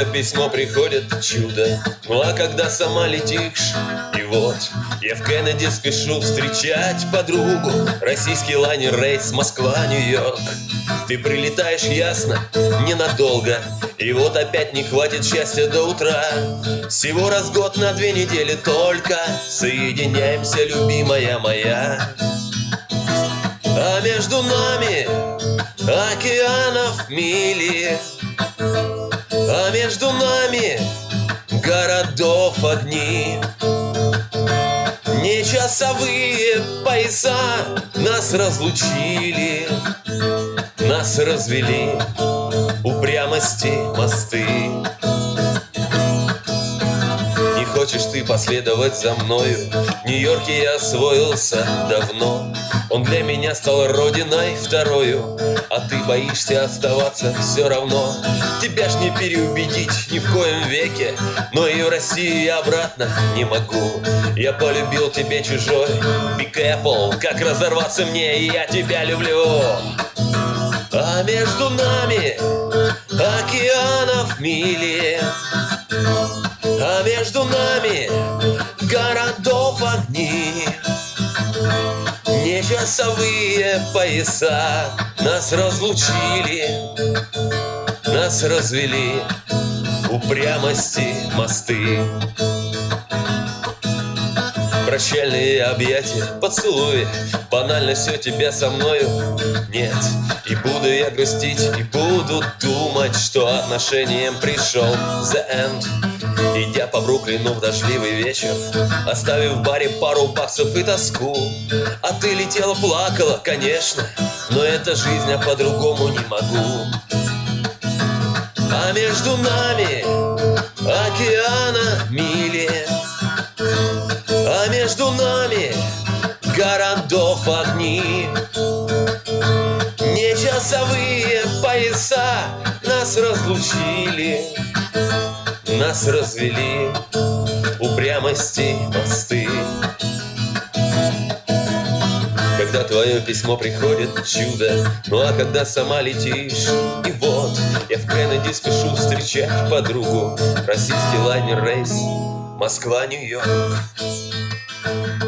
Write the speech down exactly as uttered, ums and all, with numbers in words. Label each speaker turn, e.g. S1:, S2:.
S1: твое письмо приходит чудо. Ну а когда сама летишь, и вот я в Кеннеди спешу встречать подругу. Российский лайнер рейс Москва-Нью-Йорк. Ты прилетаешь, ясно, ненадолго. И вот опять не хватит счастья до утра. Всего раз в год на две недели только. Соединяемся, любимая моя. А между нами океанов мили, а между нами городов огни. Не часовые пояса нас разлучили, нас развели упрямости мосты. Не хочешь ты последовать за мною? В Нью-Йорке я освоился давно. Он для меня стал родиной второю. А ты боишься оставаться все равно. Тебя ж не переубедить ни в коем веке. Но и в Россию я обратно не могу. Я полюбил тебе чужой Big Apple. Как разорваться мне, и я тебя люблю. А между нами океанов мили, а между нами городов огни. Не часовые пояса нас разлучили, нас развели упрямости мосты. Прощальные объятия, поцелуи, банально все тебя со мною нет. И буду я грустить, и буду думать, что отношениям пришел the end. Идя по Бруклину в дождливый вечер, оставив в баре пару баксов и тоску. А ты летела, плакала, конечно, но это жизнь, а по-другому не могу. А между нами океана мили, а между нами городов огни. Не часовые пояса нас разлучили, нас развели упрямости мосты. Когда твое письмо приходит чудо, ну а когда сама летишь, и вот я в Кеннеди спешу встречать подругу. Российский лайнер рейс Москва-Нью-Йорк.